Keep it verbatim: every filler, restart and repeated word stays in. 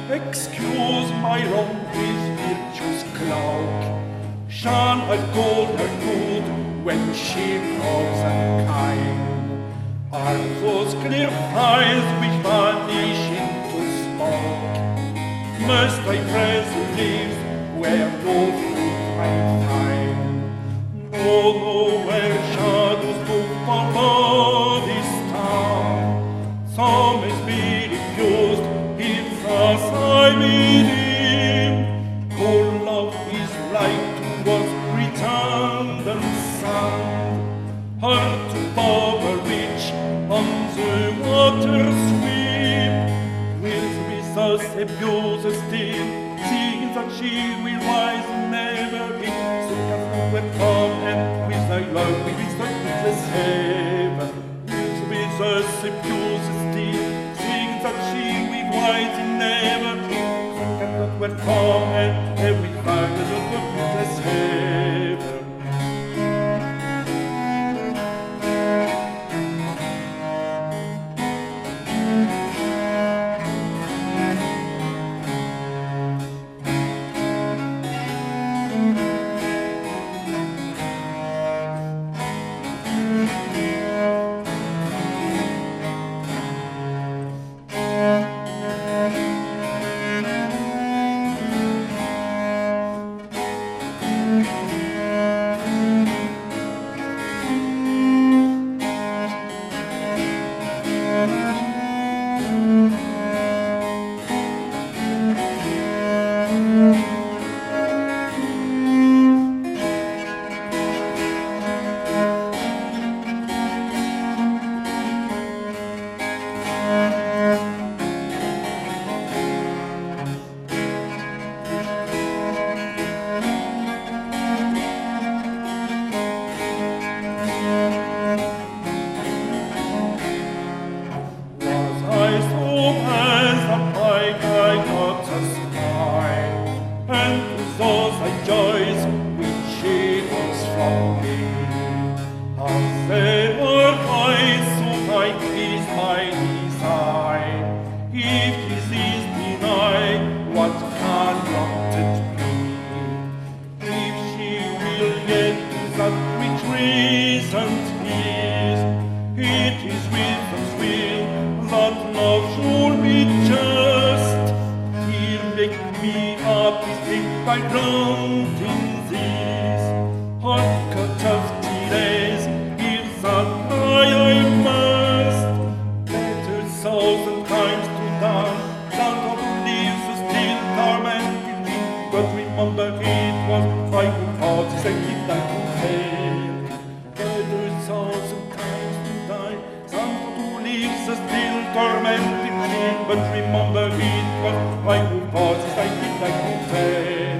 Excuse my wrong with virtue's cloak. Shall I call her good when she proves unkind? Are those clear eyes which vanish into smoke? Must I praise who lives where no fruit I find? No, no, where shadows move for bodies stand. Some is be refused if thus I meet him. For love is like to us returned and sand. Hard to power which on the water sweep. Will we thus abuse her still, seeing that she will rise and never be? So can we come and with thy love we reach the fruitless heaven. Will we thus abuse her still, seeing that she will rise and never be? So cannot we come and we find the fruitless heaven. Joys which she was from me. As they were eyes, so I please my desire. If this is denied, what can wanted be? If she will yet do that which reason is, it is wisdom's will that love should be just. He'll make me up his thing by granting this. Hot cut of delays, is that I I must. Better thousand times to die than to believe so still tormented me. But remember it was I who caused this and keep that to fail. Better thousand times to die than to believe so still tormented me. But remember it was I who caused this and keep that to fail.